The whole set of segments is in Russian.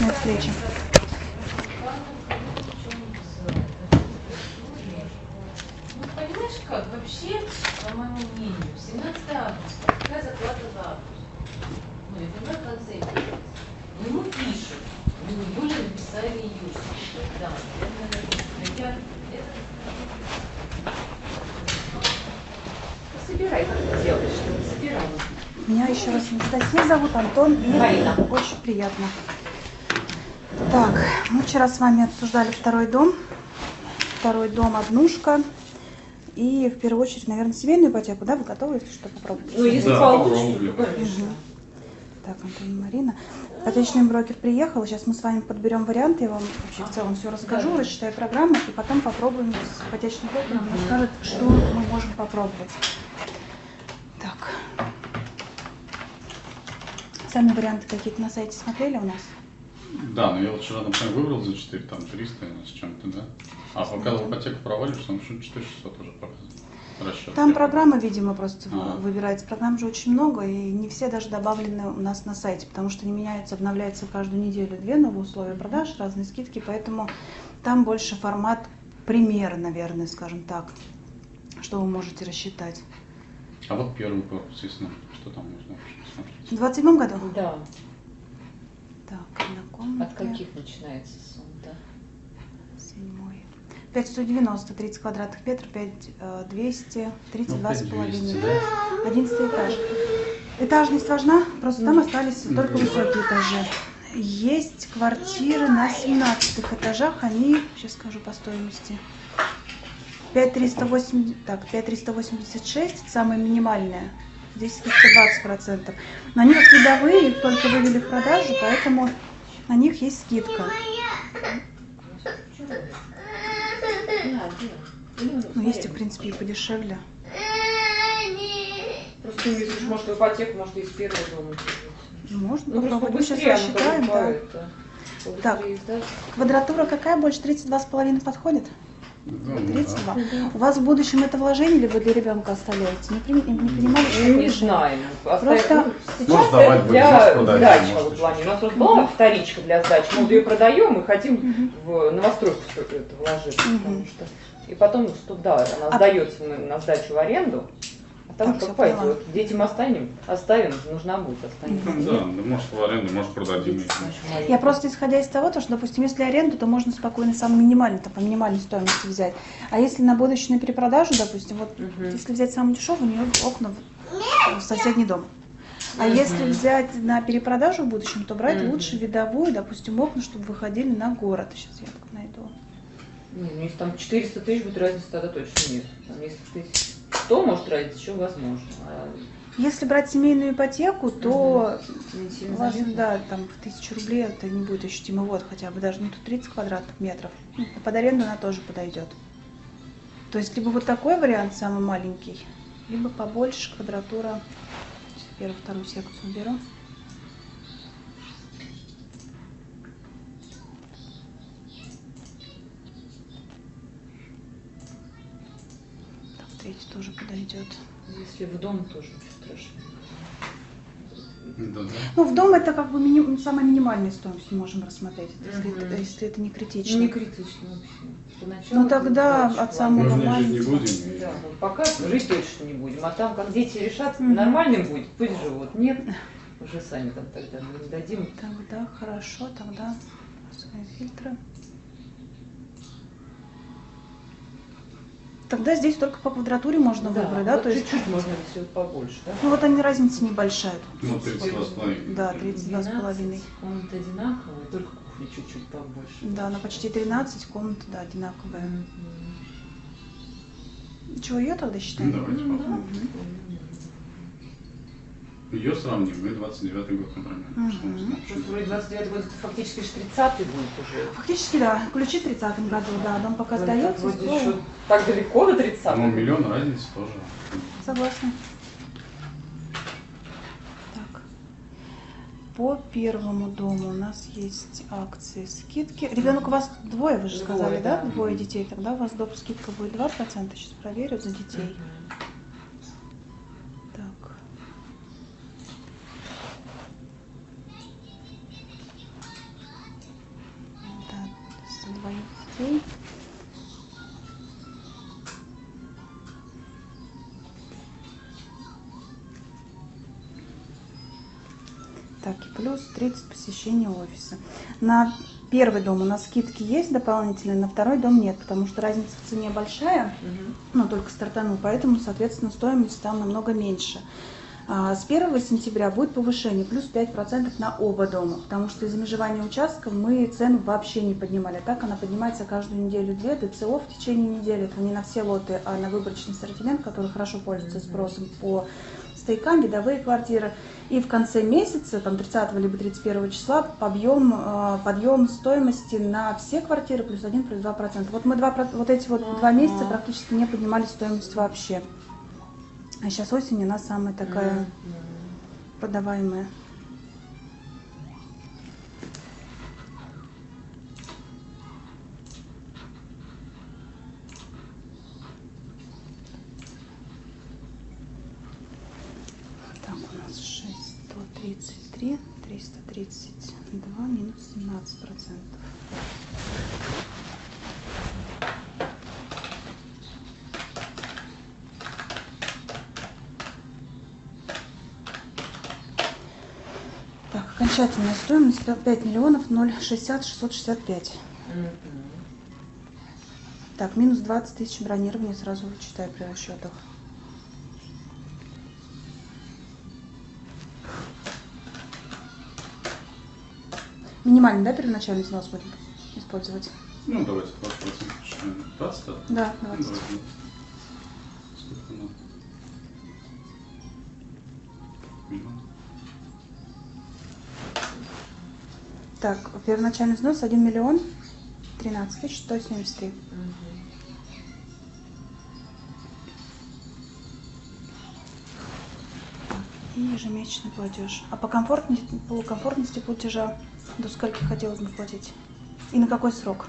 личные встречи. Ну, понимаешь как, вообще, по моему мнению, 17 августа, какая зарплата за август? Ну, я понимаю, в конце месяца. Но ему пишут, в июле написали июль. Да, это... Собирай, как ты делаешь, чтобы собирала. Меня еще раз Анастасия зовут, Антон и Марина. Очень приятно. Так, мы вчера с вами обсуждали второй дом. Второй дом, однушка. И в первую очередь, наверное, семейную ипотеку, да? Вы готовы, если что, попробовать? Ну, если Да, получится, то, попробуем. конечно. Так, Антон и Марина. Ипотечный брокер приехал. Сейчас мы с вами подберем варианты. Я вам вообще в целом все расскажу, Да. рассчитаю программу, и потом попробуем с ипотечным брокером. Он скажет, что мы можем попробовать. Так. Сами варианты какие-то на сайте смотрели у нас? Да, но я вот вчера, например, выбрал за 4, там 300 с чем-то, да? А показывал ипотеку провалишь, там 4600 уже показывает. Расчет. Там программы, видимо, просто А. выбирается. Программ же очень много, и не все даже добавлены у нас на сайте, потому что они меняются, обновляются каждую неделю. 2 новые условия продаж, разные скидки, поэтому там больше формат примера, наверное, скажем так, что вы можете рассчитать. А вот первый корпус, если что там можно вообще посмотреть. В 27 году? Да. Так, на комнате. От каких начинается сумма? 7. 5190, 30 квадратных метров, 5200, 32 с 5200, половиной. да? 11 этаж. Этажность важна, просто там остались только высокие этажи. Есть квартиры на 17 этажах, они, сейчас скажу по стоимости, 5386, самая минимальная, здесь скидка 20%. Но они как видовые, их только вывели в продажу, поэтому на них есть скидка. Ну, есть и, в принципе, и подешевле. Просто не видишь, может, в ипотеку, может, и из первого дома. Можно Ну, попробовать. Мы сейчас быстрее рассчитаем, да. Так. Квадратура какая? Больше 32,5 подходит? Да, 32. да. У вас в будущем это вложение, либо для ребенка оставляете? Не понимали, что Не это? знаем. Просто Сейчас сдавать это будет, для может, продать, сдачи может, в плане. У нас вот была вторичка для сдачи, мы вот ее продаем и хотим в новостройку это вложить. Потому что... И потом, что да, она сдается на сдачу в аренду, а там Так, как всё поняла. пойдет. Детям оставим, нужна будет, останется. Ну, да, да, может в аренду, может продадим. Я просто исходя из того, что, допустим, если аренду, то можно спокойно самый минимальный, там, по минимальной стоимости взять. А если на будущую на перепродажу, допустим, вот если взять самый дешевый, у нее окна в соседний дом. А если взять на перепродажу в будущем, то брать лучше видовую, допустим, окна, чтобы выходили на город. Сейчас я так найду. Не, ну если там 400 тысяч будет разницы, тогда точно нет. Там, если 100, может разница, еще возможно. А Если брать семейную ипотеку, то не сильно у вас, заметно. да, там в 1000 рублей это не будет ощутимо, вот хотя бы даже, ну тут 30 квадратных метров. Ну, под аренду она тоже подойдет. То есть либо вот такой вариант самый маленький, либо побольше квадратура. Сейчас первую, вторую секцию беру. Так, третий тоже подойдет. Если в дом, тоже ничего страшного. Да, да. Ну, в дом это как бы самая минимальная стоимость мы можем рассмотреть, если это не критично. Не критично вообще. Поначалу Ну тогда это от самого Мы в ней жить не маленького. будем. Да, ну, пока жить точно не будем. А там, как дети решат, нормальным будет, пусть живут. Нет, уже сами там тогда мы не дадим. Тогда хорошо, тогда свои фильтры. Тогда здесь только по квадратуре можно выбрать, да? вот То есть, чуть-чуть можно, если вот побольше, да? ну вот они разница небольшая. Ну, 32,5. Да, 32,5. Комната одинаковая, только кухня чуть-чуть побольше. Да, на почти 13, комната, да, одинаковая. Чего, ее тогда считаем? Давайте Ну, попробуем. Ее сравним, и 29 год, например. Что мы смотрим. Просто вроде 29 год, это фактически 30-й будет уже. Фактически, да, ключи в 30-м году, да, дом пока сдается. Вроде еще так далеко до 30-го. Ну, миллион разницы тоже. Согласна. Так. По первому дому у нас есть акции, скидки. Ребенок у вас двое, вы же Двое, сказали, да? да. Двое детей. Тогда у вас доп. Скидка будет 2%. Сейчас проверю за детей. Так. окей. Так, и плюс 30 посещений офиса. На первый дом у нас скидки есть дополнительные, на второй дом нет, потому что разница в цене большая, но только стартанул, поэтому, соответственно, стоимость там намного меньше. С 1 сентября будет повышение, плюс 5% на оба дома, потому что из-за межевания участков мы цену вообще не поднимали. Так она поднимается каждую неделю-две, ДЦО в течение недели, это не на все лоты, а на выборочный ассортимент, который хорошо пользуется спросом по стоякам, видовые квартиры. И в конце месяца, там 30 либо 31 числа, подъем стоимости на все квартиры плюс 1, плюс 2%. Вот мы вот эти вот 2 месяца практически не поднимали стоимость вообще. А сейчас осень у нас самая такая продаваемая. Так, у нас 6, 133, 332 минус 17%. Так, окончательная стоимость 5 миллионов 060 665. Так, минус 20 тысяч бронирования сразу вычитаю при расчетах. Минимальный, да, первоначальный взнос будем использовать? Ну, давайте 20% считаем. 20, да? Да, 20. Ну, сколько надо? Миллион. Так, первоначальный взнос 1 миллион 13 тысяч 173. И ежемесячный платеж. А по комфортности платежа до скольки хотелось бы платить? И на какой срок?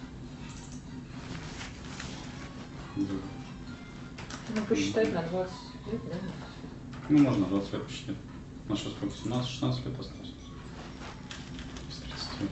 Да. Ну, посчитать на 20 лет, да? Ну, можно 20 лет посчитать. У нас сейчас сколько? 17-16 лет осталось. Из 30.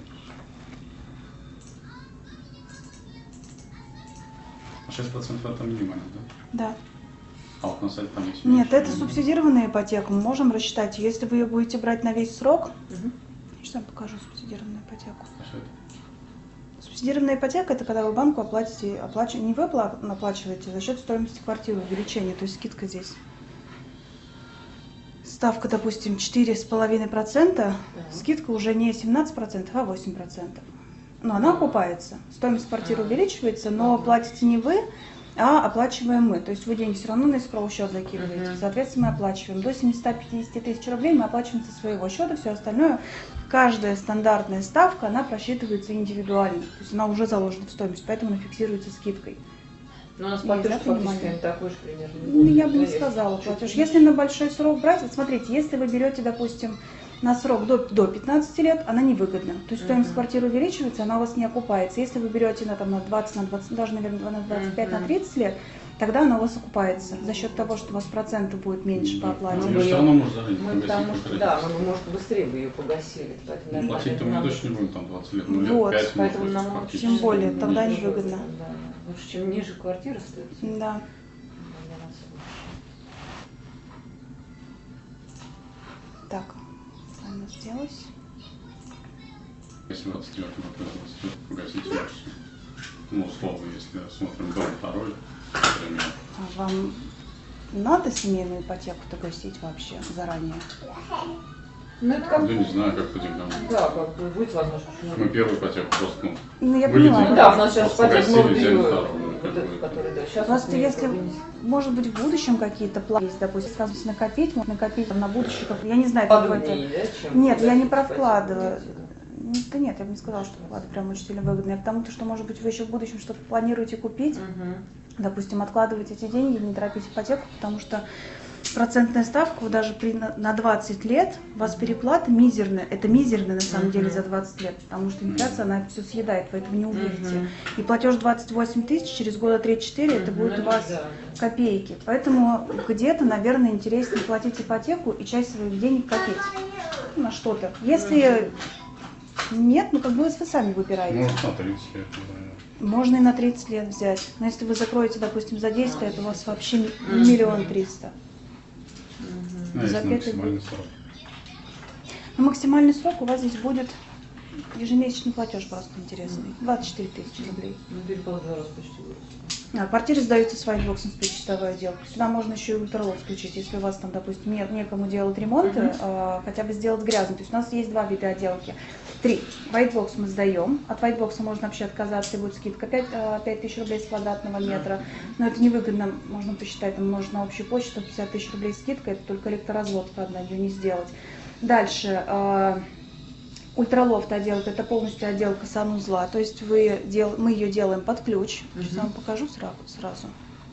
А 6% это минимально, да? Да. А вот на сайте там есть... Нет, это субсидированная ипотека. Мы можем рассчитать. Если вы ее будете брать на весь срок, сейчас я покажу субсидированную ипотеку. А что это? Субсидированная ипотека – это когда вы банку оплатите, не вы оплачиваете за счет стоимости квартиры, увеличения, то есть скидка здесь. Ставка, допустим, 4,5%, скидка уже не 17%, а 8%. Но она окупается. Стоимость квартиры увеличивается, но платите не вы, а оплачиваем мы. То есть вы деньги все равно на escrow счет закидываете. Соответственно, мы оплачиваем. До 750 тысяч рублей мы оплачиваем со своего счета. Все остальное, каждая стандартная ставка, она просчитывается индивидуально. То есть она уже заложена в стоимость, поэтому она фиксируется скидкой. Ну, у нас платеж фактически такой же примерно. Ну, я бы не сказала платеж. Если на большой срок брать, вот смотрите, если вы берете, допустим, на срок до 15 лет, она невыгодна. То есть стоимость квартиры увеличивается, она у вас не окупается. Если вы берете на 20, на 20, даже, наверное, на 25, на 30 лет, тогда она у вас окупается за счет того, что у вас проценты будет меньше по оплате. Ну, все равно можно заранее Мы потому что, да, мы, может, быстрее бы ее погасили. Ну, платить-то мы точно не будем там 20 лет, ну, Вот, лет 5 поэтому может нам быть, вообще Тем более, тогда невыгодно. Да, лучше, чем ниже квартира стоит. Да. Так, правильно сделалось. Если 29 год, то погасить лучше. Ну, условно, если смотрим дом второй, например. А вам надо семейную ипотеку-то гасить вообще заранее? Ну, это как Да не знаю, как по деньгам. да, как бы будет возможно, почему Мы первую ипотеку просто, Ну, я выведем. поняла. Ну да, у нас сейчас Просто ипотека новый погасили, взяли период, вторую, вот как этот, бы. который, да, сейчас Просто мы если, как бы не- может быть, в будущем какие-то планы есть, допустим, сразу накопить, можно накопить там, на будущее, я не знаю, какой-то... Подобнее, да, чем Нет, я не погасить про ипотеку, вклады. имеете в виду? Да нет, я бы не сказала, что вклады прям очень сильно выгодные. Я к тому, что, может быть, вы еще в будущем что-то планируете купить, допустим, откладывать эти деньги, не торопить ипотеку, потому что процентная ставка, вот даже на 20 лет у вас переплата мизерная. Это мизерная на самом деле за 20 лет, потому что инфляция, она все съедает, поэтому не уверите. И платеж 28 тысяч, через года 3-4, это будет у вас да. копейки. Поэтому где-то, наверное, интереснее платить ипотеку и часть своих денег копить на что-то. Если Нет, ну как бы вы сами выбираете. Может, на 30 лет, да. Можно и на 30 лет взять. Но если вы закроете, допустим, за 10 лет, у вас вообще 1 300 000. А За если 5 лет. максимальный срок? Но максимальный срок у вас здесь будет ежемесячный платеж просто интересный. 24 000 рублей. Ну, теперь полтора раз почти вырос. Квартиры сдаются с вайтбоксом с предчистовой отделкой. Сюда можно еще и ультралов включить, если у вас там, допустим, некому делать ремонты, хотя бы сделать грязно. То есть у нас есть 2 вида отделки. 3. Вайтбокс мы сдаем. От вайтбокса можно вообще отказаться, и будет скидка 5000 рублей с квадратного метра. Но это невыгодно, можно посчитать, там умножить на общую почту, 50 000 рублей скидка, это только электроразвод, правда, ее не сделать. Дальше. Ультралофт отделка, это полностью отделка санузла, то есть мы ее делаем под ключ. Сейчас я вам покажу сразу.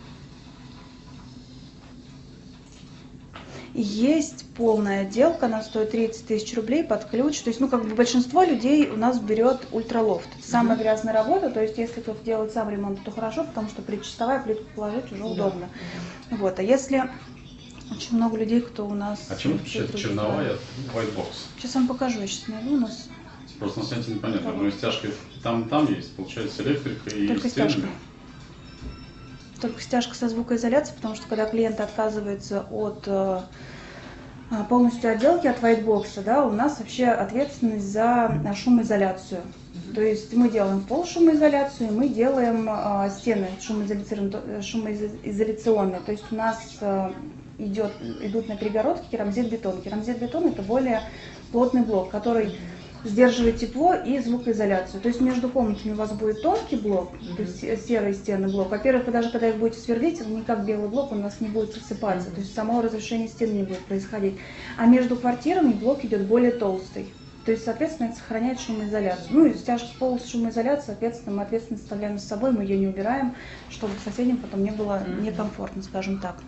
Есть полная отделка, она стоит 30 000 рублей под ключ. То есть, ну, как бы большинство людей у нас берет ультралофт. Это самая грязная работа, то есть, если кто-то делает сам ремонт, то хорошо, потому что предчистовая плитку положить уже удобно. Вот, а если очень много людей, кто у нас... А чем отличается черновая от whitebox? Сейчас вам покажу, я сейчас найду у нас. Просто на сайте непонятно, но и стяжка там есть, получается электрика и Только стены. стяжка. Только стяжка со звукоизоляцией, потому что когда клиент отказывается от полностью отделки, от whitebox, да, у нас вообще ответственность за шумоизоляцию. То есть мы делаем пол шумоизоляцию, мы делаем стены шумоизоляционные. То есть у нас идут на перегородке керамзит-бетон. Керамзит-бетон это более плотный блок, который сдерживает тепло и звукоизоляцию. То есть между комнатами у вас будет тонкий блок, то есть серые стены блок. Во-первых, вы даже когда их будете сверлить, не как белый блок, он у нас не будет рассыпаться, то есть само разрушение стен не будет происходить. А между квартирами блок идет более толстый. То есть, соответственно, это сохраняет шумоизоляцию. Ну и стяжка пола с шумоизоляцией, соответственно, мы ответственность оставляем с собой, мы ее не убираем, чтобы соседям потом не было некомфортно, скажем так.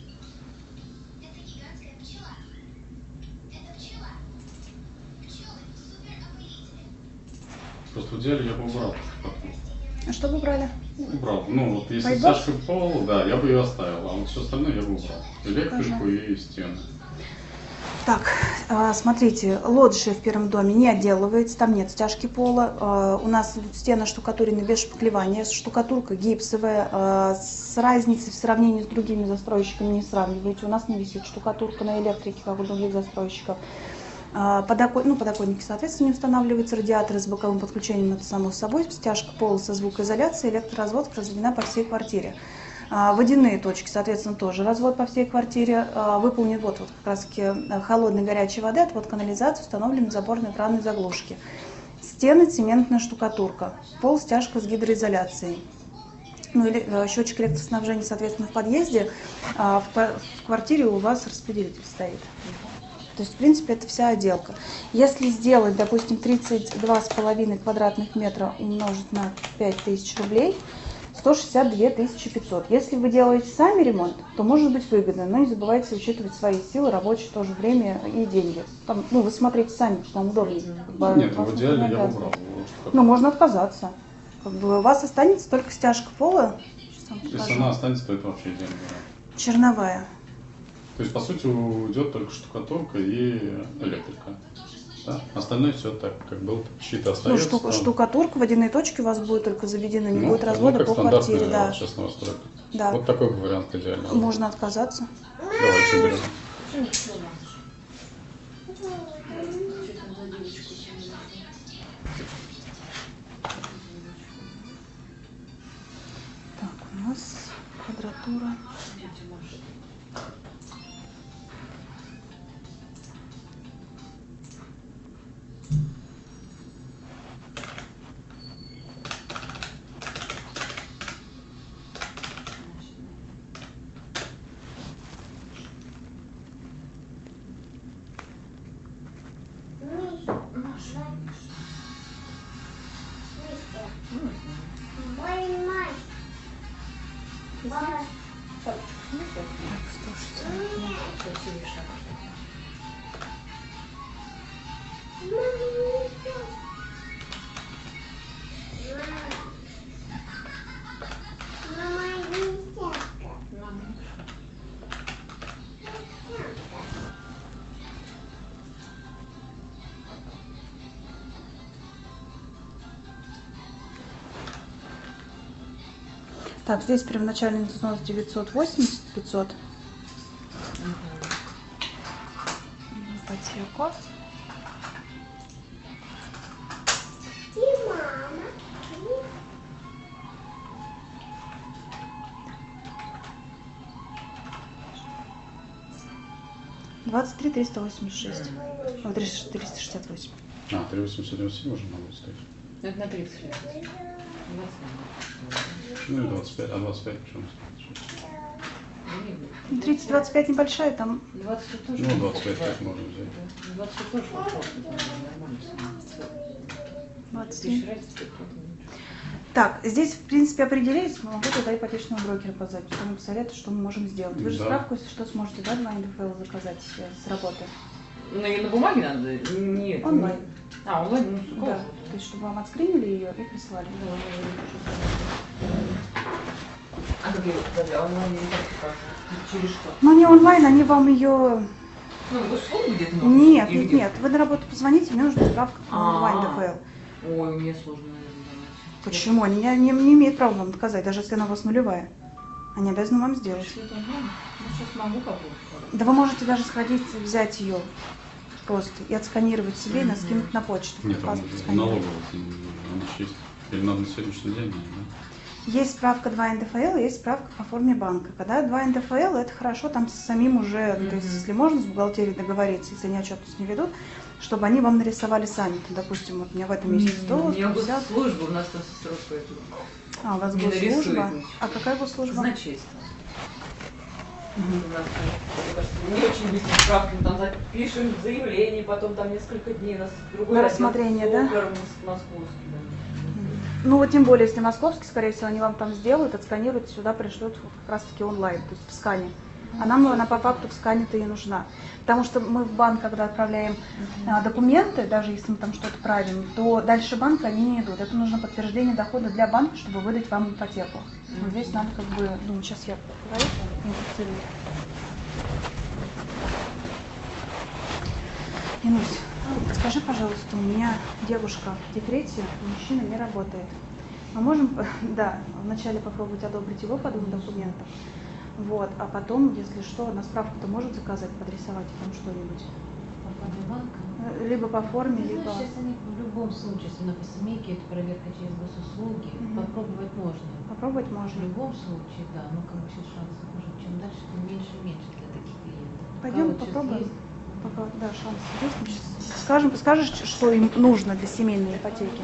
Просто в идеале я бы убрал. А что вы брали? Убрал. Ну вот если Whitebox? стяжка пола, да, я бы ее оставил, а вот все остальное я бы убрал. Электрику и стены. Так, смотрите, лоджия в первом доме не отделывается, там нет стяжки пола. У нас стены штукатурены без шпаклевания, штукатурка гипсовая, с разницей в сравнении с другими застройщиками не сравнивайте. У нас не висит штукатурка на электрике, как у других застройщиков. Подоконники, соответственно, не устанавливаются, радиаторы с боковым подключением, это само собой, стяжка пола со звукоизоляцией, электроразводка разведена по всей квартире. Водяные точки, соответственно, тоже развод по всей квартире, выполнен вот как раз таки холодной горячей воды, отвод канализации, установлены заборные кранные заглушки. Стены цементная штукатурка, пол стяжка с гидроизоляцией. Ну или счетчик электроснабжения, соответственно, в подъезде, в квартире у вас распределитель стоит. То есть, в принципе, это вся отделка. Если сделать, допустим, 32,5 квадратных метра умножить на 5000 рублей, 162 500. Если вы делаете сами ремонт, то может быть выгодно, но не забывайте учитывать свои силы, рабочее тоже время и деньги. Там, вы смотрите сами, что вам удобно. Нет, в идеале я бы убрал. Ну, можно отказаться. У вас останется только стяжка пола. Если она останется, то это вообще идеально. Черновая. То есть, по сути, уйдет только штукатурка и электрика. Да? Остальное все так, как было, щиты остается. Ну, штукатурка, водяные точки у вас будут только заведены, не будет развода по квартире. Да. Сейчас новостройка. Да. Вот такой вариант идеальный. Можно отказаться. Давайте берем. Так, у нас квадратура. Так, здесь первоначальный взнос 980, 500. Ипотеку. И мама. 23 386. О, 368. 3,897 уже надо стоить. Это на 30 лет. 20. Ну и 25, а 25 почему? 30-25 небольшая, там 20 тоже. Ну, 25 лет можно взять. 20 тоже комфортно, нормально. 27. Тысяч разницы, Так, здесь, в принципе, определились, могу тогда ипотечного брокера позвать, потом посоветую, что мы можем сделать. Вы же Да. справку, если что, сможете, да, на НДФЛ заказать с работы? Ну, ее на бумаге надо? Нет. Онлайн. А, онлайн? Ну, с Да, кого? то есть, чтобы вам отскринили ее и прислали. А как ее подали? Онлайн не так как? Через что? Но не онлайн, они вам ее... Ну, в услугу где-то? Нет, нет, нет, вы на работу позвоните, мне нужна справка по онлайн А. ДФЛ. Ой, мне сложно, наверное, давать. Почему? Они не имеют права вам доказать, даже если она у вас нулевая. Они обязаны вам сделать. Что это онлайн? Ну, сейчас могу попробовать. Да вы можете даже сходить, взять ее просто и отсканировать себе, и скинуть на почту. Нет, там Паспорт сканировать. налоговая, она же есть. Или надо на сегодняшний день, да? Есть справка 2 НДФЛ, есть справка по форме банка. Когда 2 НДФЛ, это хорошо, там с самим уже, то есть если можно с бухгалтерией договориться, если они отчетность не ведут, чтобы они вам нарисовали сами. Там, допустим, вот у меня в этом месяце 100, У меня 150. госслужба, у нас там срок поэтому. А, у вас не госслужба. нарисует ничего. А какая госслужба? Казначейство. У нас, мне кажется, не очень быстро справки, мы там пишем заявление, потом там несколько дней нас другой На отдел рассмотрение, да? Московский, да. Ну вот тем более, если московский, скорее всего, они вам там сделают, отсканируют, сюда пришлют как раз таки онлайн, то есть в скане. А нам она по факту в скане-то и нужна. Потому что мы в банк, когда отправляем документы, даже если мы там что-то правим, то дальше банка они не идут. Это нужно подтверждение дохода для банка, чтобы выдать вам ипотеку. Вот здесь надо как бы, ну сейчас я говорю, инфицирую. Инусь, скажи, пожалуйста, у меня девушка в декрете, мужчина не работает. Мы можем, да, вначале попробовать одобрить его по двум документам, вот, а потом, если что, на справку-то может заказать, подрисовать там что-нибудь? По форме банка. Либо по форме, Ты либо... знаешь, сейчас они в любом случае, если по семейке, это проверка через госуслуги, попробовать можно. Попробовать В можно. любом случае, да, но как бы сейчас шансов уже чем дальше, тем меньше и меньше для таких клиентов. Пойдем Пока вот сейчас попробуем. есть. Пока, да, шанс есть. Мы сейчас скажем, скажешь, что им нужно для семейной ипотеки?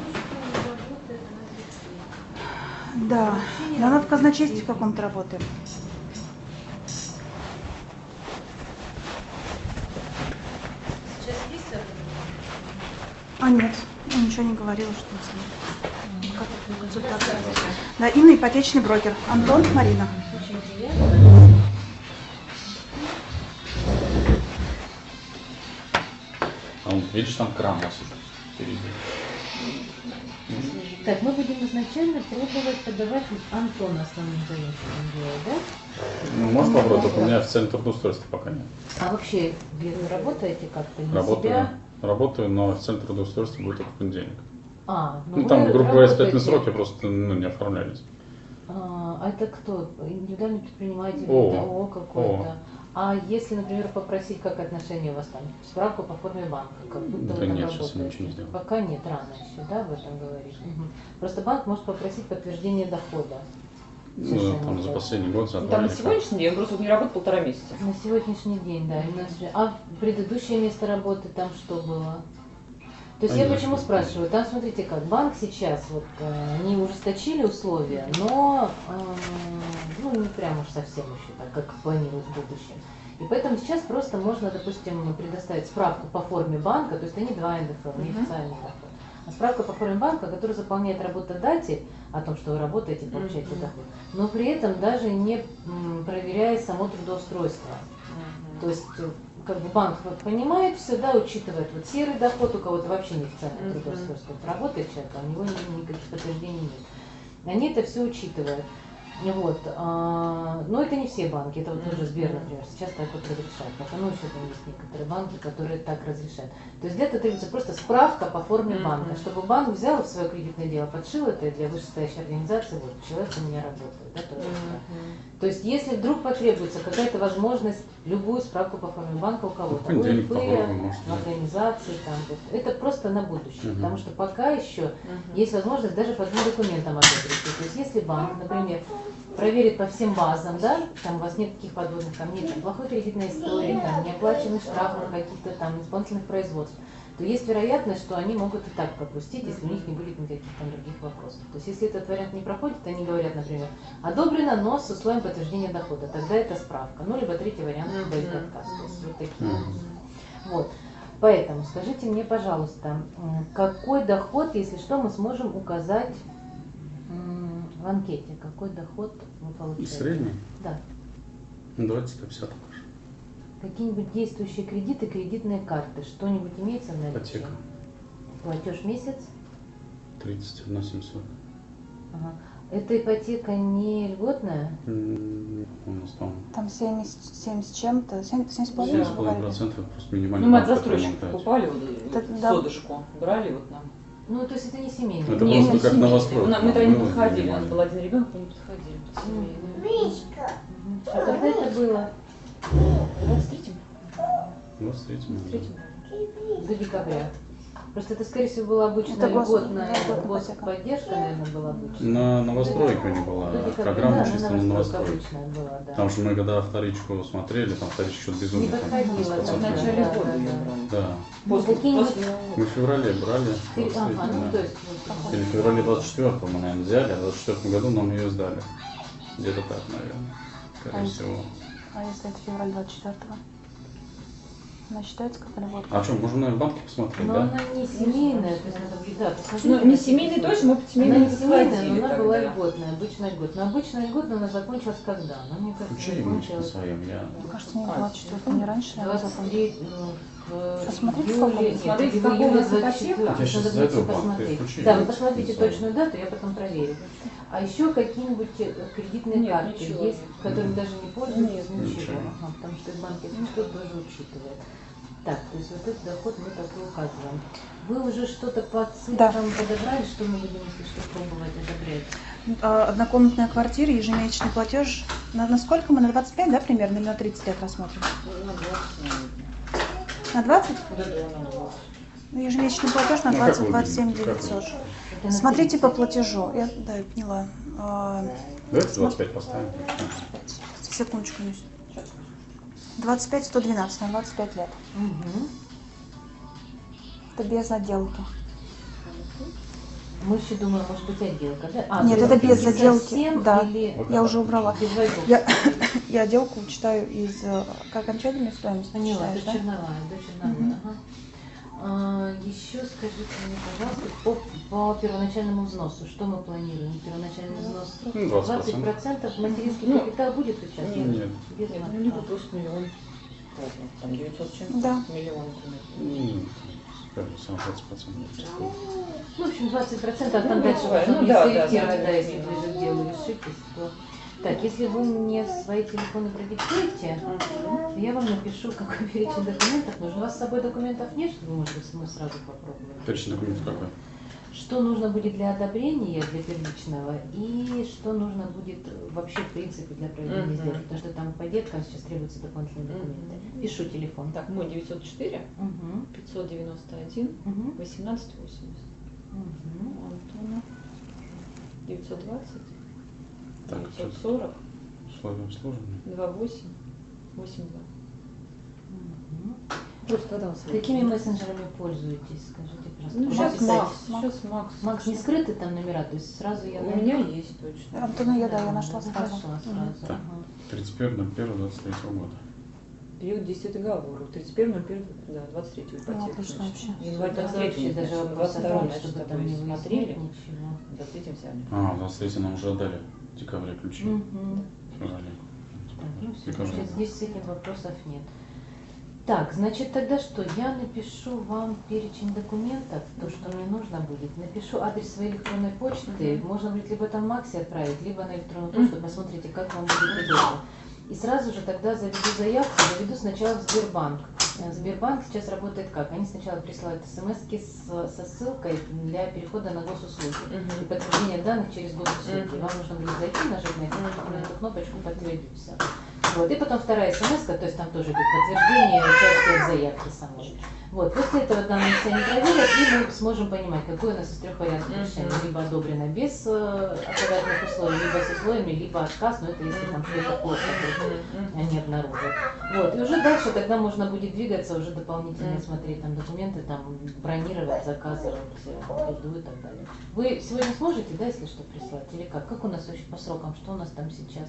Да, но она в казначействе в каком-то работает. Сейчас есть А нет, он ничего не говорила, что как консультация. Да, Инна, ипотечный брокер. Антон, Марина. очень приятно. А он, видишь, там кран у вас уже впереди. Так, мы будем изначально пробовать подавать Антона основным заявкой делать, да? Ну, можно попробовать, только у меня официального трудоустройства пока нет. А вообще вы работаете как-то на Работаю, себя? работаю, но официальное трудоустройство будет только в понедельник. Ну, Ну, там, вы грубо говоря, испытательные работаете. сроки просто не оформлялись. А это кто? Индивидуальный предприниматель? ООО. Это ООО какое-то? ООО. А если, например, попросить, как отношения у вас там, справку по форме банка, как будто Да вы там нет, сейчас я работаете? ничего не сделал. Пока нет, рано еще, да, об этом говоришь? Мгм. Просто банк может попросить подтверждение дохода. Ну, Совершенно там за точно. последний год, за Ну, два там на или как. сегодняшний день, я просто не работал 1,5 месяца. На сегодняшний день, да. А предыдущее место работы там что было? То есть я Понятно. почему спрашиваю? Там смотрите как, банк сейчас, вот они ужесточили условия, но ну не прям уж совсем еще так, как планируют в будущем. И поэтому сейчас просто можно, допустим, предоставить справку по форме банка, то есть это не 2 НДФЛ, не официальный доход, а справка по форме банка, которая заполняет работодатель о том, что вы работаете, получаете доход, но при этом даже не проверяя само трудоустройство. То есть как бы банк вот понимает все, да, учитывает вот серый доход, у кого-то вообще неофициальное трудоустройство, вот работает человек, а у него никаких подтверждений нет. Они это все учитывают. Вот. Но это не все банки, это вот тоже Сбер, например, сейчас так вот разрешает. Пока, ну, еще там есть некоторые банки, которые так разрешают. То есть где-то требуется просто справка по форме банка, чтобы банк взял в свое кредитное дело, подшил это для вышестоящей организации, вот, человек у меня работает. Да, то есть если вдруг потребуется какая-то возможность, любую справку по форме банка у кого-то, у Понедельник ИП, попробуем, может, в организации, там, вот, это просто на будущее, потому что пока еще есть возможность даже по двум документам одобрить. То есть если банк, например, проверит по всем базам, да, там у вас нет таких подводных камней, там плохой кредитной истории, там неоплаченных штрафов каких-то там исполнительных производств, то есть вероятность, что они могут и так пропустить, если у них не будет никаких там других вопросов. То есть если этот вариант не проходит, они говорят, например, одобрено, но с условием подтверждения дохода, тогда это справка. Ну, либо третий вариант, дают отказ. То есть вот такие. Вот. Поэтому скажите мне, пожалуйста, какой доход, если что, мы сможем указать в анкете, какой доход вы получаете? Средний? Да. 20-50. Какие-нибудь действующие кредиты, кредитные карты, что-нибудь имеется в наличии? Ипотека. Платеж месяц? 31 700. Ага. Эта ипотека не льготная? У нас там Там 70 с чем-то, 70,5 вы говорили? 7,5% просто минимальный. Ну, мы от банк, который застройщика можно покупали, Так, вот, да. содышку брали вот нам. Ну, то есть это не семейный. Это Нет, просто как семейный. новостройка. Мы тогда не Было подходили, у нас минимально. был один ребенок, мы не подходили под семейный. Мишка. А когда это было? 23-м. 23 До декабря. Просто это, скорее всего, была обычная Это льготная ипотека. поддержка, наверное, была обычная. На новостройку не была, До декабря, программа да, чисто на новостройка новостройку. обычная была, да. Потому что мы когда вторичку смотрели, там вторичка что-то Не безумие. там, подходила. 10%. В Да, начале да, года да, ее да. брали. Да. После, какие-нибудь- после Мы в феврале брали. Ага, 23, ну да. то есть вот, Или в феврале 24-го мы, наверное, взяли, а в 24 году нам ее сдали. Где-то так, наверное. Скорее всего. А если это февраль 24-го? Она считается как льготка? А что, можно, наверное, в банке посмотреть, но да? она не семейная, то есть надо, да, посмотреть. Ну, не семейный точно, мы под Она семейный не не семейная, но подходили она была тогда. льготная, обычная льготная. Обычная льготная у нас закончилась когда? Она, мне кажется, Включи имечко закончилась своем, я... Мне кажется, не 24-го, не раньше, наверное, закончилась. 23, в Посмотрите, июле, сколько? нет, Смотрите, в какого июле у нас 24. ипотека. Я сейчас Надо зайду будет в банк, ты посмотреть. включи Да, вы имечко посмотрите свое. точную дату, я потом проверю. А еще какие-нибудь кредитные Нет, карты ничего есть, нет. которыми даже не пользуетесь? Нет, Ничего. ничего. Ага, потому что банк, если что, тоже учитывает. Так, то есть вот этот доход мы такой указываем. Вы уже что-то по Да. цифрам подобрали, что мы будем, если что, пробовать одобрять? Однокомнатная квартира, ежемесячный платеж. На сколько мы? На 25, да, примерно? Или на 30 лет рассмотрим? На 20, наверное. На 20? Да, на 20. Ну, ежемесячный платеж на Ну, как вы 27 видите, как 900. Это на Смотрите 30. по платежу. Да, я поняла. Давайте 25 поставим. Секундочку, Люсь. 25 112 на 25 лет. Мгм. Это без отделки. Мы еще думаем, может быть, отделка, да? Нет, то это есть без не отделки, совсем да. или Вот Я так. уже убрала. без войдов? Я отделку читаю из как окончательной стоимости. Поняла, читаешь, это да? черновая, да, черновая. Ага. Еще скажите мне, пожалуйста, по первоначальному взносу, что мы планируем? Первоначальный взнос Ну, 20%. 20%, материнский Ну, капитал будет участвовать? Нет. Без Нет, взноса. ну, либо просто миллион. Ладно, там 900 чем-то. Да. Миллион, например. Кажется, 20%. Ну, в общем, 20%, а Ну, там дальше давай, можно ну, да, скорректировать, да, да, если да. ближе к делу решитесь, то... Так, если вы мне свои телефоны продиктуете, то я вам напишу, какой перечень документов нужен. У вас с собой документов нет, чтобы, может быть, мы сразу попробовали? Перечень документов какой? Что нужно будет для одобрения, для первичного, и что нужно будет вообще, в принципе, для проведения Мгм. сделки, потому что там по деткам сейчас требуются дополнительные документы. Пишу телефон. Так, мой 904, Угу. 591, Угу. 1880. Угу. У Антона 920, Так, 940, условия обслуживания. 28, 82. Угу. Просто когда он Какими мессенджерами пользуетесь, скажите, пожалуйста? Ну, Куда сейчас писать? Макс. Сейчас Макс. Макс, не скрыты там номера, то есть сразу я У найду? меня есть точно. Антону я нашла сразу. Нашла сразу. Так. Ага. 31.01.23 года. Период действия договора. 31.01, да, 23 Ну, ипотека. отлично вообще. Январь Это 23 вообще даже вопрос 22 о том, значит, чтобы с там не тобой выяснять смотрели. ничего. В 23 взяли. А, в 23 нам уже отдали. В декабре ключи. Мгм. В феврале. Так, ну, всё, Декабре. значит, здесь с этим вопросов нет. Так, значит, тогда что? Я напишу вам перечень документов, то, что мне нужно будет. Напишу адрес своей электронной почты. Можно будет либо там Максе отправить, либо на электронную почту. Посмотрите, как вам будет удобно. И сразу же тогда заведу сначала в Сбербанк. Сбербанк сейчас работает как? Они сначала присылают смс-ки со ссылкой для перехода на госуслуги и подтверждения данных через госуслуги. Вам нужно будет зайти, нажать на эту кнопочку «Подтвердить все». Вот. И потом вторая смс, то есть там тоже идет подтверждение участия в заявке самой. Вот. После этого данные все они проверят, и мы сможем понимать, какой у нас из трех вариантов решения. Либо одобрено без обязательных условий, либо с условиями, либо отказ, но это если там что-то плохо они обнаружат. Вот. И уже дальше тогда можно будет двигаться, уже дополнительно смотреть там документы, там бронировать, заказывать еду и так далее. Вы сегодня сможете, да, если что, прислать? Или как? Как у нас вообще по срокам? Что у нас там сейчас?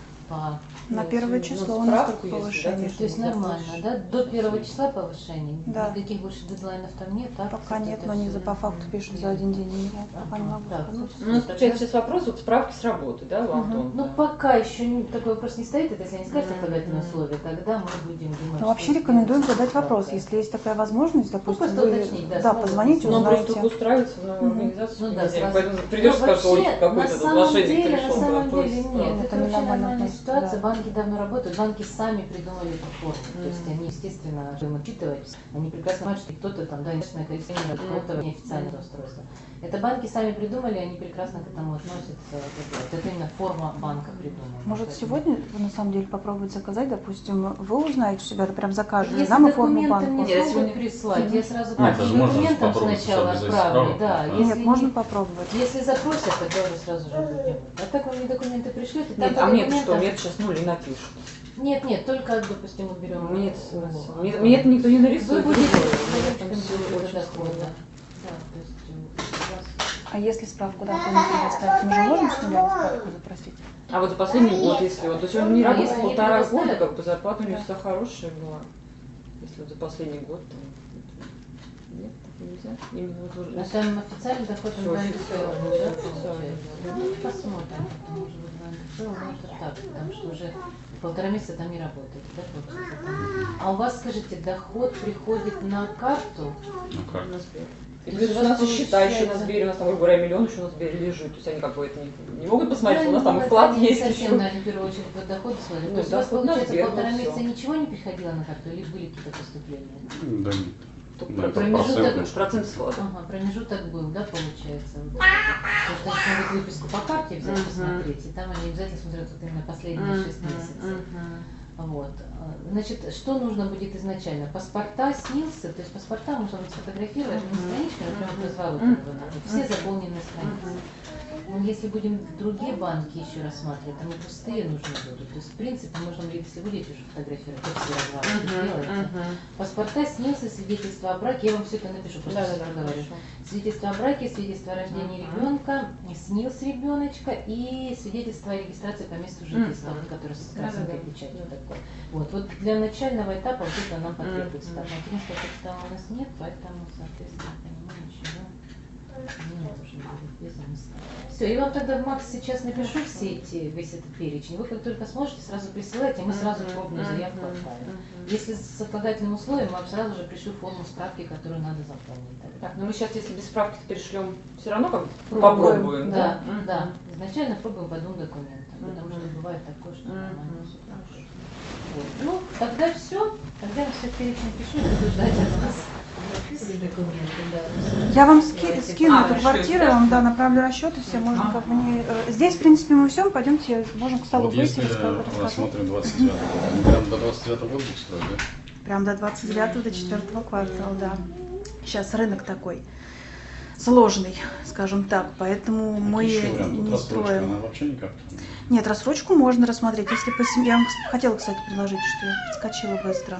На первое число у нас только повышение. То есть нормально, да? До 1 числа повышение? Да. Никаких больше дедлайнов там нет? Так? Пока нет, но они по факту пишут за один день. Я пока не могу сказать. У нас получается сейчас вопрос вот справки с работы, да, Антон? Ну пока еще такой вопрос не стоит, это если они скажут отлагательные условия, тогда мы будем думать. Но вообще рекомендуем задать вопрос, если есть такая возможность, допустим, просто вы уточнить, да, позвоните, Но узнаете. просто устраивается в новую организацию. Ну да, сразу. Поэтому придешь и скажешь, ой, какой-то мошенник На пришел. самом деле нет, это вообще нормальная ситуация, да. банки давно работают, банки сами придумали эту форму, то есть они, естественно, им учитывать, они прекрасно понимают, что кто-то там, да, интересное количество кого-то неофициальное устройство. Это банки сами придумали, они прекрасно к этому относятся, это именно форма банка придумана. Может, сегодня на самом деле попробовать заказать, допустим, вы узнаете у себя, прям закажете, Если нам и форму документы банка. не смогут прислать, я сразу по это же можно документам попробовать сначала сразу без отправлю, справок, да. да. Нет, можно попробовать. Если запросят, тогда уже сразу же будем. А так вы мне документы пришлете, там Нет, по а мне документам- что, мне сейчас нули напишут. Нет, только, допустим, мы берем. Мне это никто не Вы нарисует. будете Там заявочками всё очень дохода. сложно. Да, то есть у вас. А если справку дохода предоставить, мы же можем с нуля справку запросить? А вот за последний год, если вот, то есть он не А работал если не 1,5 года, предоставят? как бы зарплата у него всегда хорошая была. Если вот за последний год, то нет, так нельзя. Именно вот уже. А там официальный доход Всё, онлайн официально, да, да, получается? Ну, посмотрим, потому что может так, потому что уже 1,5 месяца там не работает, да, получается? А у вас, скажите, доход приходит на карту? Ну как? На Сбер. И плюс у нас и счета еще на Сбере, у нас там, грубо говоря, миллион еще на Сбере лежит. То есть они как бы это не могут посмотреть, у нас там и вклад есть Совсем, еще. наверное, в первую очередь под доход смотрят. Ну, То есть у вас, доход на получается, Сбер, 1,5 ну, месяца всё. ничего не приходило на карту или были какие-то поступления? Да нет. Только Ну, это промежуток- процент склада. Ага, промежуток был, да, получается? Потому что они могут выписку по карте взять, посмотреть, и там они обязательно смотрят вот именно последние 6 месяцев. Вот. Значит, что нужно будет изначально? Паспорта, СНИЛСы, то есть паспорта можно будет сфотографировать не страничками, а прямо разворотом, все заполненные страницы. Но если будем другие банки еще рассматривать, там и пустые нужны будут. То есть, в принципе, можно будет, если будете уже фотографировать, то все развороты сделаете. Паспорта, СНИЛСы, свидетельство о браке, я вам все это напишу, просто все проговорю. Свидетельство о браке, свидетельство о рождении ребенка, СНИЛС ребеночка и свидетельство о регистрации по месту жительства, которое с красненькой печатью такой. Вот для начального этапа вот это нам потребуется. Так, материнского капитала у нас нет, поэтому, соответственно, мы ничего не нужно будет без места. Все, я вам тогда, Макс, сейчас напишу весь этот перечень. Вы как только сможете, сразу присылайте, мы сразу пробную заявку отправим. Если с отлагательным условием, вам сразу же пришлю форму справки, которую надо заполнить. Так, ну мы сейчас, если без справки перешлем, все равно как Пробуем. попробуем, Да, да? да. Изначально пробуем по 2 документам, потому что бывает такое, что нормально все хорошо. Вот. Ну, тогда все. Тогда я все перечень пишу и буду ждать от вас. Документы, да. Я вам Давайте. скину эту расчёт, квартиру, я вам направлю расчеты, все можно как бы не... Здесь, в принципе, мы все, пойдемте, можем к столу Вот выйти, если рассказать. рассмотрим 29 года, мы прям до 29 года будем строить, да? Прям до 29 до 4 квартала, да. Сейчас рынок такой сложный, скажем так, поэтому мы Еще вариант, тут не рассрочка, строим. она вообще никак. Нет, рассрочку можно рассмотреть, если по семье. Я вам хотела, кстати, предложить, что я подскочила быстро.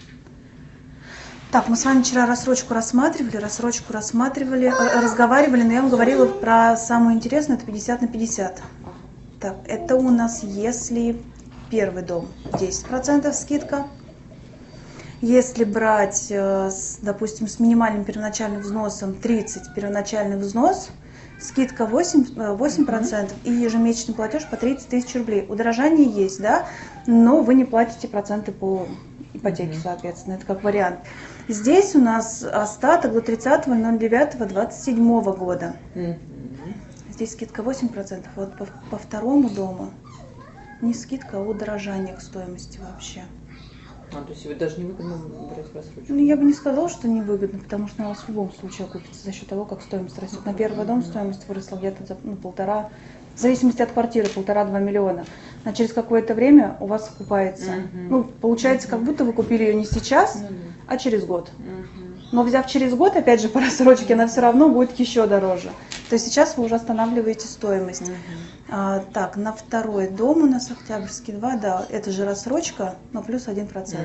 Так, мы с вами вчера рассрочку рассматривали, разговаривали, но я вам говорила про самое интересное, это 50/50. Так, это у нас, если первый дом 10% скидка, Если брать, допустим, с минимальным первоначальным взносом 30 первоначальный взнос, скидка 8% и ежемесячный платеж по 30 тысяч рублей. Удорожание есть, да, но вы не платите проценты по ипотеке, соответственно, это как вариант. Здесь у нас остаток до 30.09.27 года. Здесь скидка 8%, вот по второму дому не скидка, а удорожание к стоимости вообще. То есть вы даже не выгодно брать рассрочку? Ну, я бы не сказала, что невыгодно, потому что у вас в любом случае окупится за счет того, как стоимость растет. На первый дом стоимость выросла где-то за полтора, в зависимости от квартиры, 1,5-2 миллиона. А через какое-то время у вас окупается. Ну, получается, как будто вы купили ее не сейчас, а через год. Но взяв через год, опять же, по рассрочке, она все равно будет еще дороже. То есть сейчас вы уже останавливаете стоимость. Так, на второй дом у нас Октябрьский 2, да, это же рассрочка, но плюс 1%.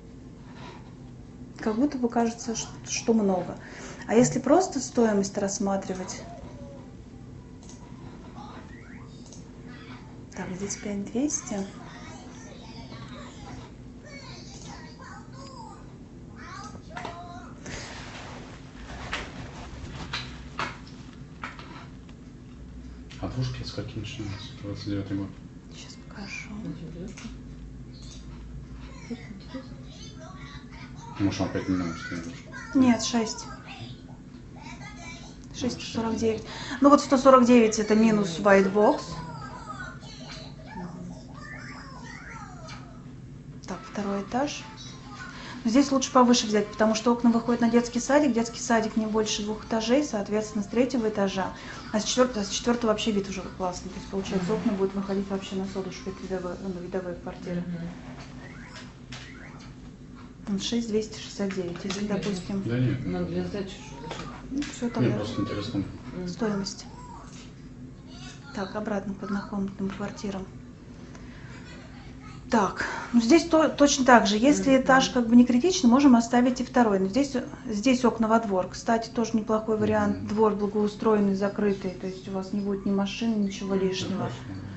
Как будто бы кажется, что много. А если просто стоимость рассматривать, так, здесь 5200. А двушки с каким начинаются? 29-й год. Сейчас покажу. Может, он опять не надо, что двушка? Нет, 6. 649. Ну вот 149 это минус white box. Так, второй этаж. Но здесь лучше повыше взять, потому что окна выходят на детский садик. Детский садик не больше 2 этажей, соответственно, с 3-го этажа. А с 4-го вообще вид уже классный. То есть, получается, окна будут выходить вообще на солнышко, на видовые квартиры. 6269, если, допустим, Да нет. Надо для сдачи, ну, все Мне тогда просто интересно. стоимость. Так, обратно к однокомнатным квартирам. Так, ну здесь точно так же. Если этаж как бы не критичный, можем оставить и второй. Но здесь окна во двор. Кстати, тоже неплохой вариант. Двор благоустроенный, закрытый. То есть у вас не будет ни машины, ничего лишнего.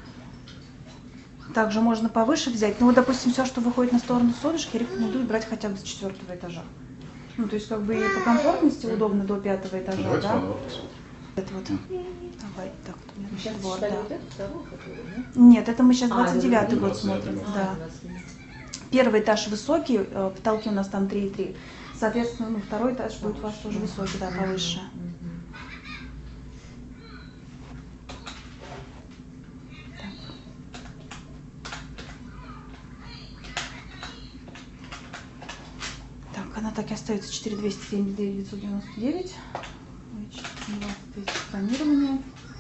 Также можно повыше взять. Ну вот, допустим, все, что выходит на сторону солнышки, рекомендую брать хотя бы с 4-го этажа. Ну, то есть как бы и по комфортности удобно до 5-го этажа, Давайте да? подвор. Это вот. Давай, так, вот у меня Сейчас двор, читали да. вот эту вторую, которую, да? Нет, это мы сейчас А, 29-й год 29-й смотрим. год. Да. Первый этаж высокий, потолки у нас там 3,3. Соответственно, ну, второй этаж будет у вас тоже высокий, да, повыше. Так, она так и остается 4279 999. 20 тысяч бронирования.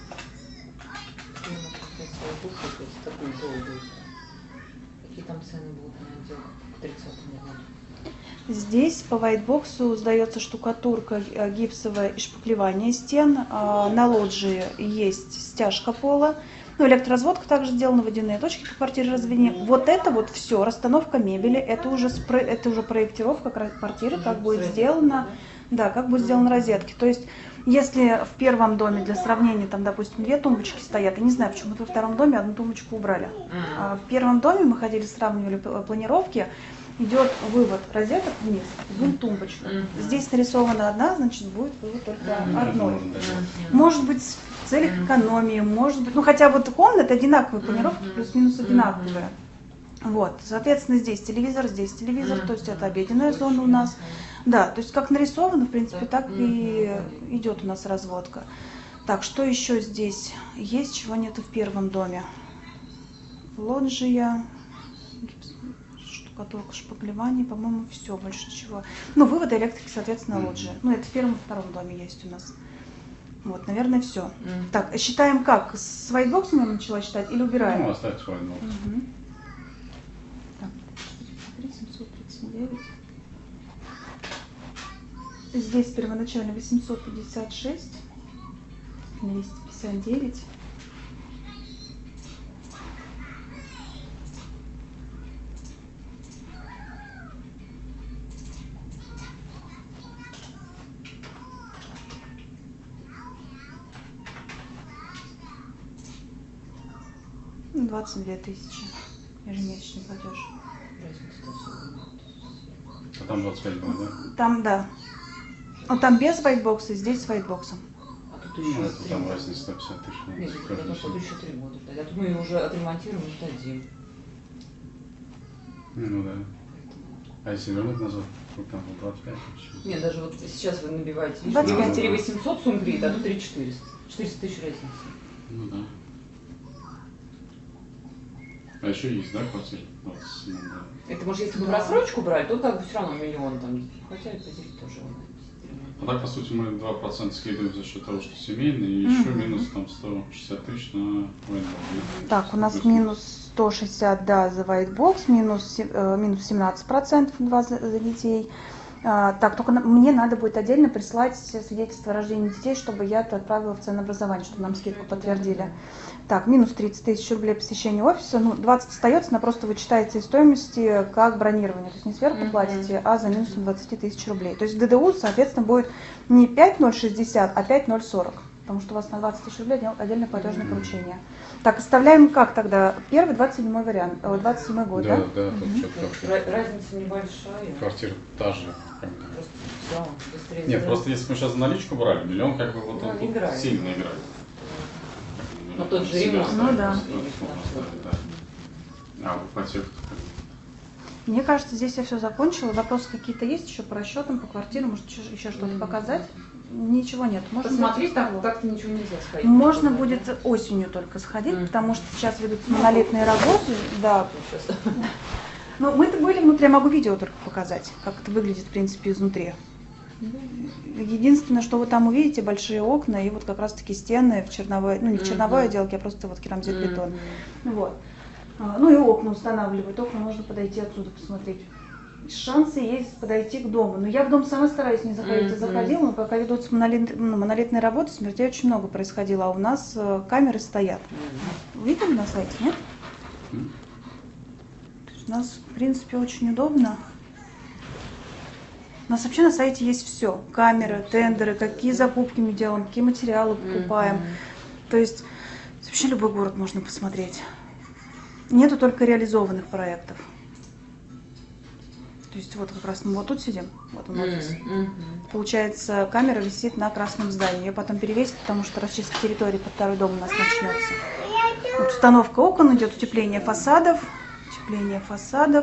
Такую долгую. Какие там цены будут на отдел к 30-му году? Здесь по вайтбоксу сдается штукатурка гипсовая и шпаклевание стен. На лоджии есть стяжка пола. Ну, электроразводка также сделана, водяные точки по квартире разведены. Вот это вот все, расстановка мебели, это уже проектировка квартиры, как будет сделано, да, как будет сделаны розетки. То есть, если в первом доме для сравнения, там, допустим, 2 тумбочки стоят, я не знаю, почему во втором доме 1 тумбочку убрали. А в первом доме мы ходили, сравнивали планировки, идет вывод розеток вниз, 2 тумбочек. Здесь нарисована одна, значит, будет вывод только одной. Может быть, в целях экономии, может быть, ну хотя вот комнаты одинаковые, планировки плюс-минус одинаковые. Вот, соответственно, здесь телевизор, то есть это обеденная зона у нас. Да, то есть как нарисовано, в принципе, так и идет у нас разводка. Так, что еще здесь есть, чего нету в первом доме? Лоджия, штукатурка, шпаклевание, по-моему, все, больше ничего. Ну, выводы электрики, соответственно, лоджия. Ну, это в первом и втором доме есть у нас. Вот, наверное, все. Так, считаем как? С вайтбоксом я начала считать или убираем? Ну, оставьте свой нос. Так, 739. Здесь первоначально 856, 259. Ну, 22 тысячи ежемесячный платеж. А там 25 было, да? Там, да. Ну, там без вайтбокса, здесь с вайтбоксом. А тут Ну, еще это там разница 150 тысяч. Ну, Нет, скажем, потому что тут еще 3 года ждать. А тут мы ее уже отремонтируем и сдадим. Ну да. А если вернуть назад, то там было 25 тысяч. Нет, даже вот сейчас вы набиваете, видите, 25. 3800 сумм кредит, а тут 3400. 400 тысяч разницы. Ну да. А еще есть, да, квартира? Вот, ну, да. Это может, если бы в рассрочку брать, то как бы все равно миллион там. Хотя поделить тоже. А так, по сути, мы 2% скидываем за счет того, что семейный, и еще минус там 160 тысяч на войну. Так, у нас минус 160, да, за вайтбокс, минус 17% два за детей. Так, только мне надо будет отдельно прислать свидетельство о рождении детей, чтобы я это отправила в ценообразование, чтобы нам скидку подтвердили. Так, минус 30 тысяч рублей посещение офиса. Ну, 20 остается, но просто вычитается из стоимости как бронирование. То есть не сверху платите, а за минусом 20 тысяч рублей. То есть ДДУ, соответственно, будет не 5,060, а 5,040. Потому что у вас на 20 тысяч рублей отдельное платежное поручение. Так, оставляем как тогда? Первый, 27 вариант, 27 год, да? Да, тут что-то. Разница небольшая. Квартира та же. как бы. Просто да, быстрее. Нет, просто если мы сейчас за наличку брали, миллион как бы вот Ну, он тут играет. сильно играет. Ну, тот же Себя ремонт. ставить, Ну, да. можно ставить, да. А в ипотеку Мне кажется, здесь я все закончила. Вопросы какие-то есть еще по расчетам, по квартирам? Может, еще что-то показать? Ничего нет. Можно Посмотри, зайти в столовую. как-то ничего нельзя сказать. Можно будет осенью только сходить, потому что сейчас ведутся монолитные работы. Да. Сейчас. Но мы-то были внутри, я могу видео только показать, как это выглядит, в принципе, изнутри. Единственное, что вы там увидите, большие окна и вот как раз-таки стены в черновой, ну не в черновой отделке, а просто вот керамзит-бетон. Вот. Ну и окна устанавливают, окна можно подойти отсюда посмотреть. Шансы есть подойти к дому. Но я в дом сама стараюсь не заходить, заходила, но пока ведутся монолитные работы, смертей очень много происходило, а у нас камеры стоят. Видели на сайте, нет? То есть у нас, в принципе, очень удобно. У нас вообще на сайте есть все. Камеры, тендеры, какие закупки мы делаем, какие материалы покупаем. То есть вообще любой город можно посмотреть. Нету только реализованных проектов. То есть вот как раз мы вот тут сидим, вот он офис. Получается, камера висит на красном здании. Ее потом перевесят, потому что расчистка территории под второй дом у нас начнется. Вот установка окон, идет утепление фасадов. Утепление фасадов.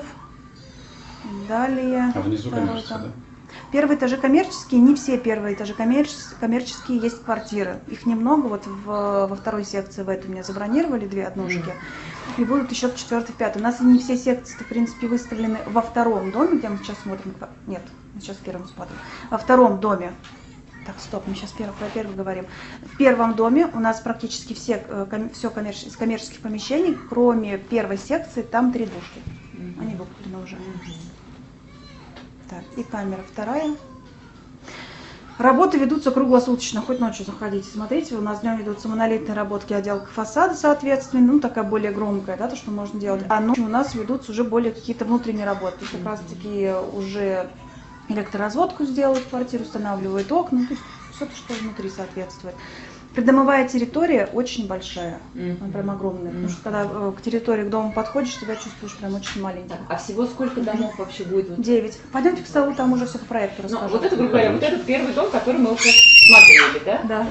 Далее. А внизу коммерческая, да? Первые этажи коммерческие, не все первые этажи коммерческие, есть квартиры. Их немного, вот во второй секции в этой у меня забронировали 2 однушки. И будут еще в 4-й, 5-й. У нас не все секции, в принципе, выставлены во втором доме, где мы сейчас смотрим. Нет, мы сейчас в первом смотрим. Во втором доме. Так, стоп, мы сейчас про первый говорим. В первом доме у нас практически все из коммерческих помещений, кроме первой секции, там 3 душки. Они выкуплены уже. Так, и камера вторая. Работы ведутся круглосуточно, хоть ночью заходите. Смотрите, у нас днем ведутся монолитные работки, отделка фасада, соответственно, ну такая более громкая, да, то, что можно делать. А ночью у нас ведутся уже более какие-то внутренние работы. То есть как раз таки уже электроразводку сделают, квартиру устанавливают окна, то есть все то, что внутри соответствует. Придомовая территория очень большая, она прям огромная, потому что когда к территории, к дому подходишь, себя чувствуешь прям очень маленьким. А всего сколько домов вообще будет? 9. Пойдемте к столу, там уже все по проекту Ну, расскажу. вот это, грубо говоря, вот этот первый дом, который мы уже смотрели, да? Да.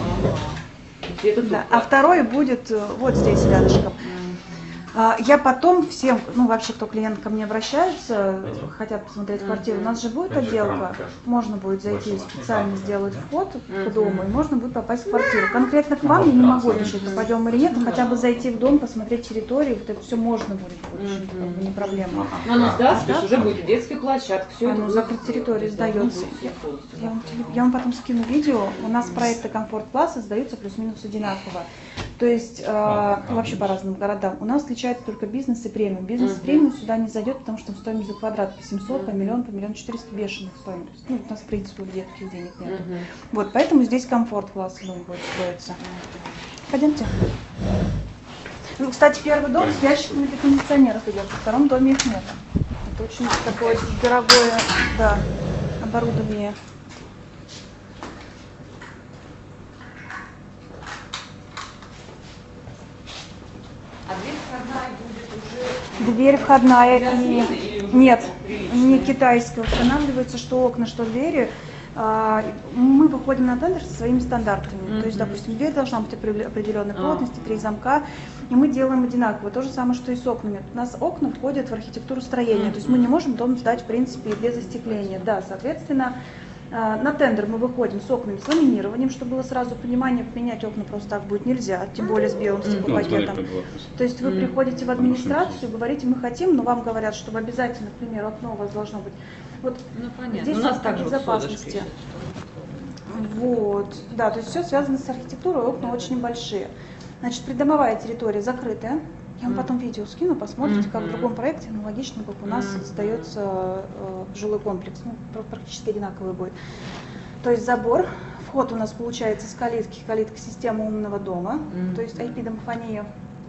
И это тут, Да. А второй будет вот здесь рядышком. Я потом всем, ну вообще, кто клиент ко мне обращается, хотят посмотреть квартиру, у нас же будет отделка, можно будет зайти специально сделать вход к дому, и можно будет попасть в квартиру. Конкретно к вам я не могу решить, попадем или нет, но хотя бы зайти в дом, посмотреть территорию, вот это все можно будет в будущем, как бы не проблема. Ну, она сдаст, то есть уже будет детская площадка, все это. Ну, закрыт территории сдается. Я вам потом скину видео. У нас проекты комфорт-класса сдаются плюс-минус одинаково. То есть вообще по разным городам. У нас отличается только бизнес и премиум. Бизнес и премиум сюда не зайдет, потому что стоимость за квадрат по 700, по миллион 400 бешеных стоимость. Ну, у нас в принципе где таких денег нет. Вот, поэтому здесь комфорт-класс дом будет строиться. Пойдемте. Ну, кстати, первый дом с ящиками для кондиционеров идет, во втором доме их нет. Это очень такое дорогое, да, оборудование. А дверь входная будет уже... Дверь входная и... Нет, не китайское, устанавливается, что окна, что двери. Мы выходим на тендер со своими стандартами. То есть, допустим, дверь должна быть определенной плотности, 3 замка, и мы делаем одинаково. То же самое, что и с окнами. У нас окна входят в архитектуру строения, то есть мы не можем дом сдать, в принципе, без остекления. Да, соответственно, на тендер мы выходим с окнами, с ламинированием, чтобы было сразу понимание, поменять окна просто так будет нельзя, тем более с белым стеклопакетом. То есть вы приходите в администрацию, говорите, мы хотим, но вам говорят, чтобы обязательно, к примеру, окно у вас должно быть. Вот понятно. здесь У нас также безопасности. Вот, да, то есть все связано с архитектурой, окна очень большие. Значит, придомовая территория закрытая. Я вам потом видео скину, посмотрите, как в другом проекте, аналогично, как у нас сдается жилой комплекс, ну, практически одинаковый будет. То есть забор, вход у нас получается с калитки, калитка системы умного дома, то есть IP-домофония.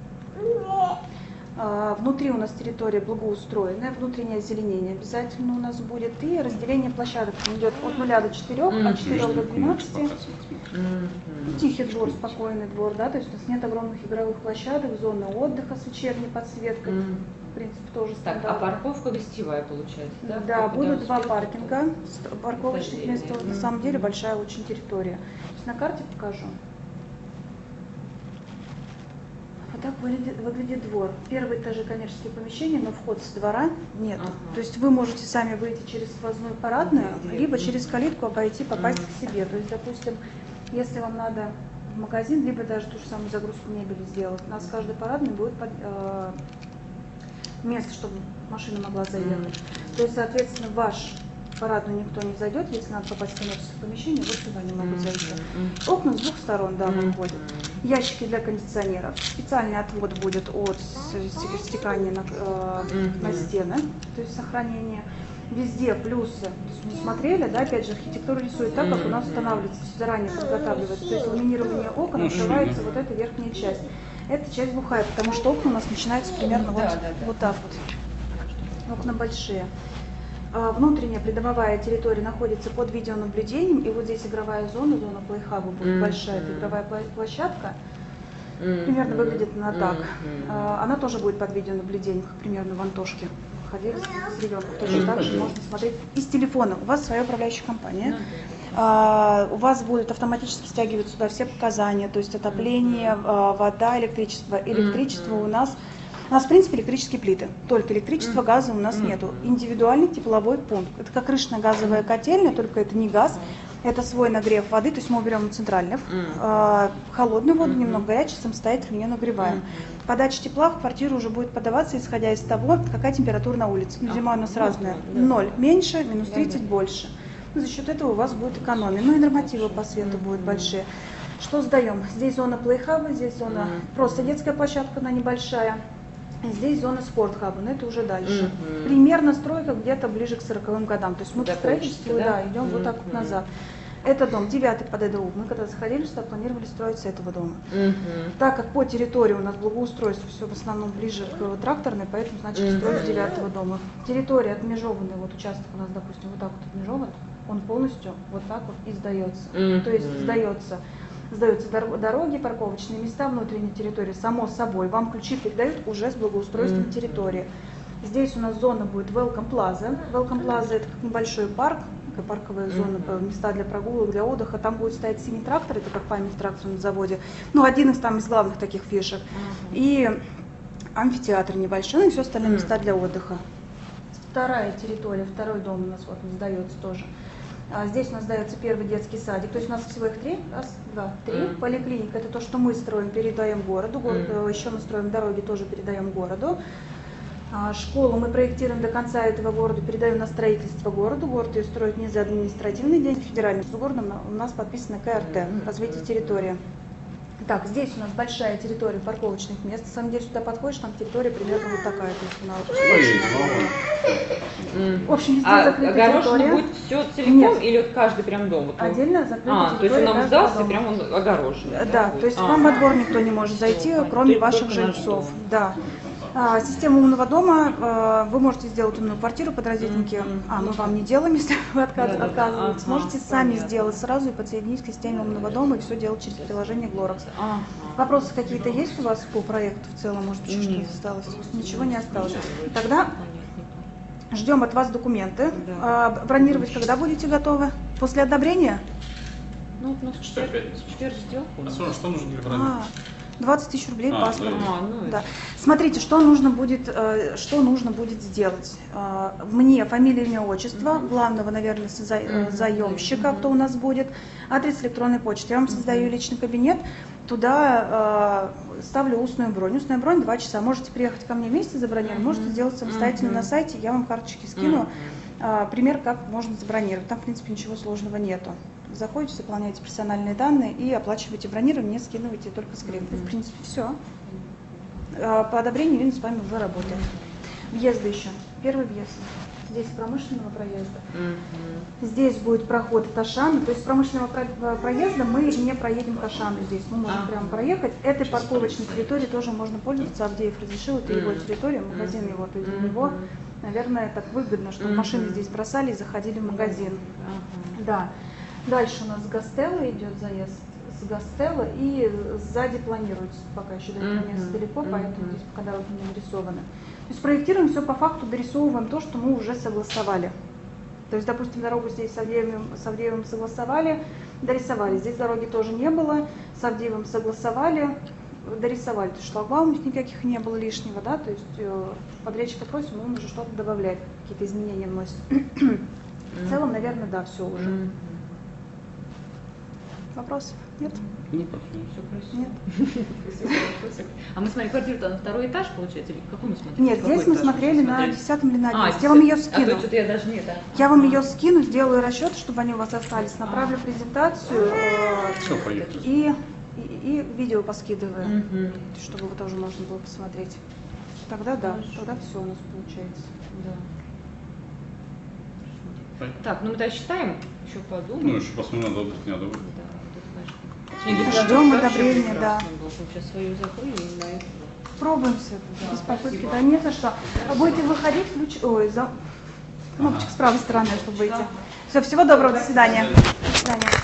Внутри у нас территория благоустроенная, внутреннее озеленение обязательно у нас будет, и разделение площадок идет от 0 до 4, от 4 до 12. Тихий двор, спокойный двор, да, то есть у нас нет огромных игровых площадок, зоны отдыха с вечерней подсветкой, в принципе, тоже Так, стандарт. а парковка гостевая получается, да? Да, будут 2 успеть? паркинга, парковочных мест, на самом деле большая очень территория. Сейчас на карте покажу. Вот так выглядит двор. Первые этажи коммерческие помещения, но вход с двора нет. То есть вы можете сами выйти через сквозную парадную, либо через калитку обойти, попасть к себе. То есть, допустим, если вам надо в магазин, либо даже ту же самую загрузку мебели сделать, у нас в каждой парадной будет место, чтобы машина могла заехать. То есть, соответственно, в ваш парадную никто не зайдет, если надо попасть в коммерческое помещение, вот сюда не могут зайти. Окна с 2 сторон, да, выходят. Ящики для кондиционеров. Специальный отвод будет от стекания на стены, то есть сохранение. Везде плюсы. То есть мы смотрели, да, опять же, архитектура рисует так, как у нас устанавливается, заранее подготавливается. То есть ламинирование окон, открывается вот эта верхняя часть. Эта часть глухая, потому что окна у нас начинаются примерно вот так вот. Окна большие. Внутренняя придомовая территория находится под видеонаблюдением, и вот здесь игровая зона плейхаба будет большая, это игровая площадка. Примерно выглядит она так. Она тоже будет под видеонаблюдением, как примерно в Антошке. Ходили с ребенком, точно так же можно смотреть из телефона. У вас своя управляющая компания. У вас будут автоматически стягивать сюда все показания, то есть отопление, вода, электричество. Электричество у нас, в принципе, электрические плиты, только электричества, газа у нас нету. Индивидуальный тепловой пункт. Это как крышная газовая котельня, только это не газ, это свой нагрев воды, то есть мы уберем центральных, холодную воду, немного горячую, самостоятельно ее нагреваем. Подача тепла в квартиру уже будет подаваться, исходя из того, какая температура на улице. Ну, зима у нас разная, 0 меньше, минус 30 больше. За счет этого у вас будет экономия. Ну и нормативы по свету будут большие. Что сдаем? Здесь зона плейхаба, здесь зона просто детская площадка, она небольшая. Здесь зона спортхаба, но это уже дальше. Примерно стройка где-то ближе к 40-м годам. То есть мы по строительству идем вот так вот назад. Это дом 9 по ДДУ. Мы когда заходили сюда, планировали строить с этого дома. Так как по территории у нас благоустройство все в основном ближе к тракторной, поэтому значит строить с 9 дома. Территория отмежованная, вот участок у нас, допустим, вот так вот отмежован, он полностью вот так вот и сдается. То есть сдаются дороги, парковочные места, внутренней территории, само собой. Вам ключи передают уже с благоустройством территории. Здесь у нас зона будет Welcome Plaza. Welcome Plaza — это как небольшой парк, такая парковая зона, места для прогулок, для отдыха. Там будет стоять синий трактор, это как память трактору на заводе. Ну, один из главных таких фишек. И амфитеатр небольшой, ну и все остальные места для отдыха. Вторая территория, второй дом у нас вот он сдается тоже. Здесь у нас сдается первый детский садик, то есть у нас всего их 3, раз, два, 3. Поликлиника — это то, что мы строим, передаем городу. Еще мы строим дороги, тоже передаем городу. Школу мы проектируем до конца этого города, передаем на строительство городу. Город ее строит не за административный день, федеральным. С городом у нас подписано КРТ, развитие территории. Так, здесь у нас большая территория парковочных мест. На самом деле, сюда подходишь, там территория примерно вот такая. То есть она в общем, везде закрытая территория. Будет все целиком или вот каждый прям дом? Отдельно закрытая территория. То есть он нам сдался, прям он огорожен. Да, то есть к вам во двор никто не может зайти, кроме ваших жильцов. Да. Система умного дома, вы можете сделать умную квартиру под розетники, мы вам не делаем, если вы отказываетесь. Можете сами сделать сразу и подсоединить к системе умного дома и все делать через приложение Glorox. Вопросы какие-то есть у вас по проекту в целом? Может быть, еще что-то осталось? Ничего не осталось. Тогда Ждем от вас документы. Да. Бронировать когда будете готовы? После одобрения? Ну, вот, Четверг, пятница. четверг ждем. А что нужно для брони? 20 тысяч рублей паспорт. ну Да. Смотрите, что нужно будет сделать. Мне фамилия, имя, отчество, главного, наверное, заемщика, кто у нас будет, адрес электронной почты. Я вам создаю личный кабинет, туда ставлю устную бронь. Устная бронь 2 часа. Можете приехать ко мне вместе забронировать, можете сделать самостоятельно на сайте, я вам карточки скину. Пример, как можно забронировать. Там, в принципе, ничего сложного нету. Заходите, заполняете персональные данные и оплачиваете бронирование, не скидываете только скрипты. В принципе, все. По одобрению Ирина с вами уже работает. Въезды еще. Первый въезд. Здесь с промышленного проезда. Здесь будет проход от Ашана. То есть с промышленного проезда мы не проедем к Ашану здесь. Мы можем прямо проехать. Этой парковочной территорией тоже можно пользоваться. Авдеев разрешил, это его территория, магазин его, то есть для него, наверное, так выгодно, чтобы машины здесь бросали и заходили в магазин. Да. Дальше у нас с Гастелло идет заезд, с Гастелло, и сзади планируется, пока еще до этого места далеко, поэтому здесь пока дороги не нарисованы. То есть проектируем все по факту, дорисовываем то, что мы уже согласовали. То есть, допустим, дорогу здесь с Авдеевым согласовали, дорисовали. Здесь дороги тоже не было, с Авдеевым согласовали, дорисовали. То есть шлагбаумов никаких не было лишнего, да, то есть подрядчика просим, он уже что-то добавляет, какие-то изменения вносит. В целом, наверное, да, все уже. Вопросов? Нет? Ну, пошли. Все красиво. Нет. Красиво. А мы смотрели квартиру-то на второй этаж, получается, или какой мы смотрели? Нет, Какой здесь мы этаж смотрели на смотрели? 10 или на 11. А, Я вам ее А скину. то что-то я даже не это. Я вам ее скину, сделаю расчет, чтобы они у вас остались. Направлю презентацию Все, поехали. и видео поскидываю, Мгм. чтобы его тоже можно было посмотреть. Тогда да, Хорошо. тогда все у нас получается. Да. Поехали. Так, ну мы тогда считаем, еще подумаем. Ну, еще посмотрим, одобрить, не одобрить. Да, вот это, конечно. Сегодня без Ждем вообще одобрения, прекрасно да. было. Мы сейчас свою закрыли и на это. Пробуемся, Да, без попытки, спасибо. да, не за что. А будете выходить, кнопочек с правой стороны, чтобы выйти. Все, всего доброго, до свидания. До свидания.